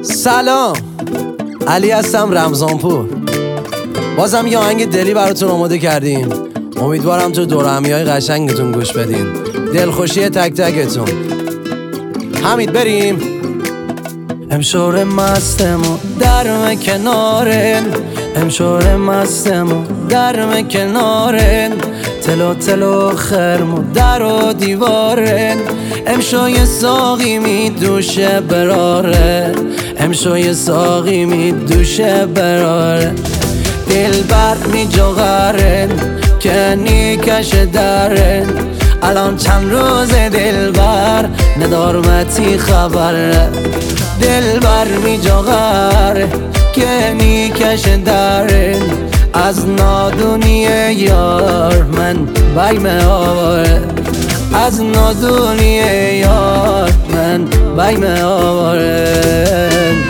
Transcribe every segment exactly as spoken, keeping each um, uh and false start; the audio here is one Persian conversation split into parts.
سلام، علی هستم رمضانپور. بازم یه آهنگ دلی براتون آماده کردیم. امیدوارم تو دور همیای قشنگتون گوش بدین. دلخوشی تک تکتون. حمید بریم. امشور مستمو درم کنارن، امشور مستمو درم کنارن، تلو تلو خرمو در و دیوارن، امشوی ساقی می دوشه براره، امشوی ساقی می دوشه براره، دل بر می جغرن که نیکش درن، الان چند روز دل بر ندارمتی خبره، دل بر می جغر که نیکش درن، از نادونی یار من بیم آواره، از نادونی یار من بیم آواره.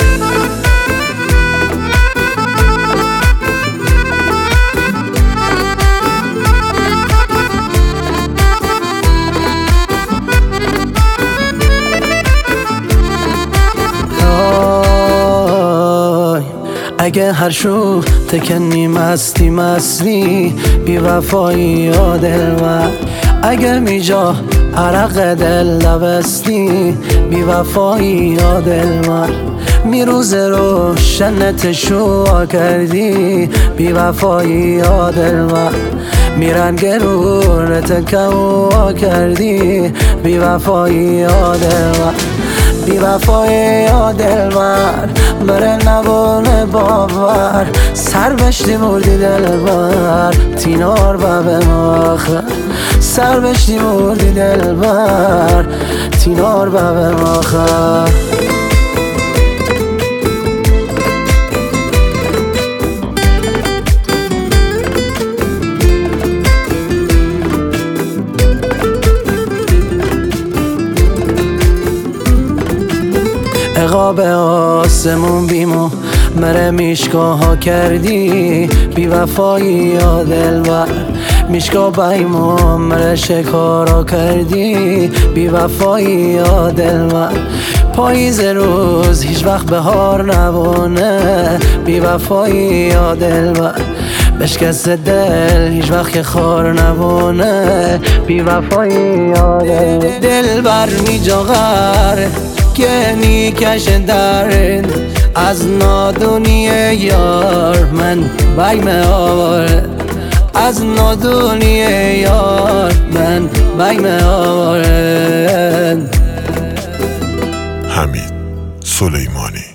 اگه هر شو تکنی مستی مستی بی وفایی یا دلبر، اگه میجا عرق دل لبستی بی وفایی یا دلبر، میروز روشنت شو کردی بی وفایی یا دلبر، میرن گرونت کوا کردی بی وفایی یا دلبر، بی وفای یا دلبر بره نبونه باور، سر بشتی مردی دلبر تینار ببه ماخر، سر بشتی مردی دلبر تینار ببه ماخر. عقاب آسمون بیمو مره میشکا ها کردی بی وفایی یا دلبر، میشکا بیمو مره شکارا کردی بی وفایی یا دلبر، پاییز روز هیچ وقت بهار نبونه بی وفایی یا دلبر، بشکست دل هیچ وقت که خار نبونه بی وفایی یا دلبر، دلبر می جاغره که نیکش درن، از نادونی یار من بیم آواره، از نادونی یار من بیم آواره. حمید سلیمانی.